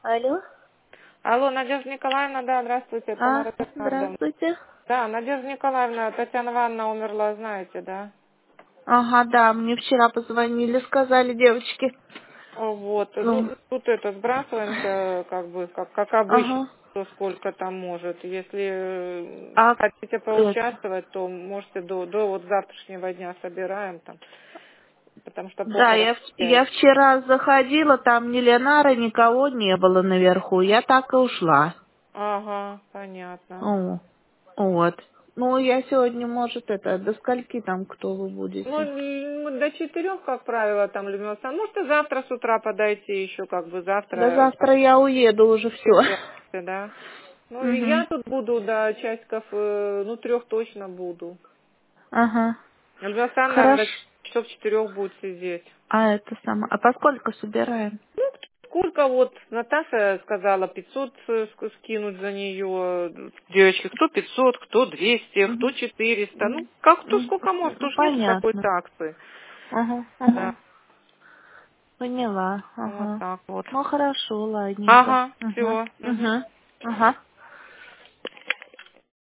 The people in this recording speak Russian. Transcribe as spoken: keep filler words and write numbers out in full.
Алло. Алло, Надежда Николаевна, да, здравствуйте, это А, Тамара Петровна. здравствуйте. Да, Надежда Николаевна, Татьяна Ивановна умерла, знаете, да? Ага, да, мне вчера позвонили, сказали девочки. О, Вот, Ну, ну, тут это, сбрасываемся, как бы, как, как обычно, ага. кто сколько там может. Если э, А хотите это, поучаствовать, то можете до, до вот завтрашнего дня собираем там, потому что да, похорон я, в- пять. я вчера заходила, там ни Ленара, никого не было наверху. Я так и ушла. Ага, понятно. О, вот. Ну, я сегодня, может, это, до скольки там, кто вы Ну, будете? м, до четырех, как правило, там Людмила Александровна. Можете завтра с утра подойти еще, как бы Да завтра, завтра я уеду уже все. да. Ну, и Угу. я тут буду до часиков, э, ну, трех точно буду. Ага. Людмила Александровна, наверное, до Хорошо. часов четырех будете здесь. А это самое. А поскольку собираем? Ну, сколько вот Наташа сказала, пятьсот э, ск- скинуть за нее. Девочки, кто пятьсот, кто двести, кто Угу. четыреста. Ну, М, как кто м, сколько может, ну, уж нет понятно. какой-то акции. Ага, Да, ага. Поняла. вот Ага. так вот. Ну хорошо, ладненько. Ага, Ага, все. ага, ага.